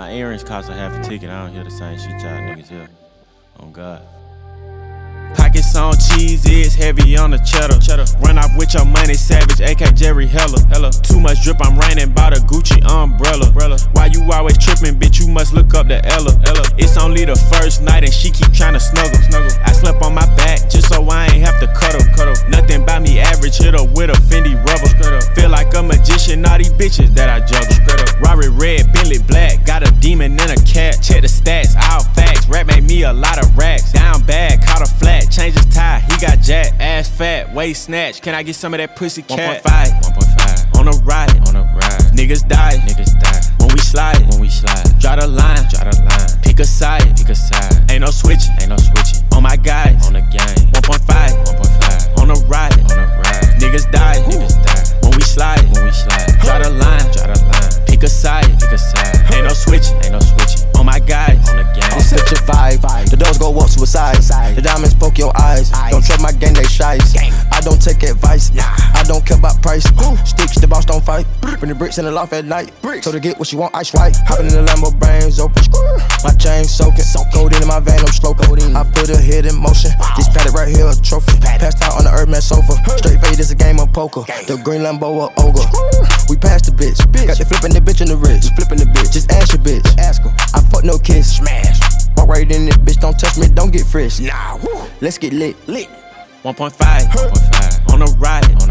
My earrings cost a half a ticket. I don't hear the same shit y'all niggas hear. On God. Pockets on cheese, is heavy on the cheddar. Run off with your money, savage, AK Jerry Heller. Too much drip, I'm raining by the Gucci umbrella. Why you always tripping, bitch? You must look up to Ella. It's only the first night and she keep tryna snuggle. I slept on my back just so I ain't have to cuddle. Nothing about me average, hit her with a Fendi rubber. Feel like a magician, all these bitches that I juggle. Rari red, Bentley black, got a demon and a cat. Check the stats, all facts. Rap made me a lot of racks. Down bad, caught a flat. Change his tie, he got jacked. Ass fat, waist snatch. Can I get some of that pussy cat? 1.5 on a ride. Niggas die. When we slide. Draw the line. Pick a side. Ain't no switching. On my guys. On the game. 1.5 on a ride. Niggas die. When we slide. Draw the line. Pick a side. Ain't no switching. On my guys. On the game. I'm such a vibe. The doors go up suicide. The diamonds poke your eyes. Don't trust my gang, they shies. I don't take advice. I don't care about price. Sticks, the boss don't fight. Bring the bricks in the loft at night. So to get what she want, ice white. Hopping in the Lambo, brains open. My chain soaking. Codeine in my vein, I'm stroking. I put her head in motion. This paddock right here, a trophy. Passed out on the Earthman sofa. Straight fade is a game of poker. The green Lambo, a ogre. We passed the bitch. Got you flipping the bitch in the wrist. Just ask your bitch. I fuck no kiss. Smash. Walk right in this bitch, don't touch me, don't get fresh. Let's get lit. 1.5 on a ride.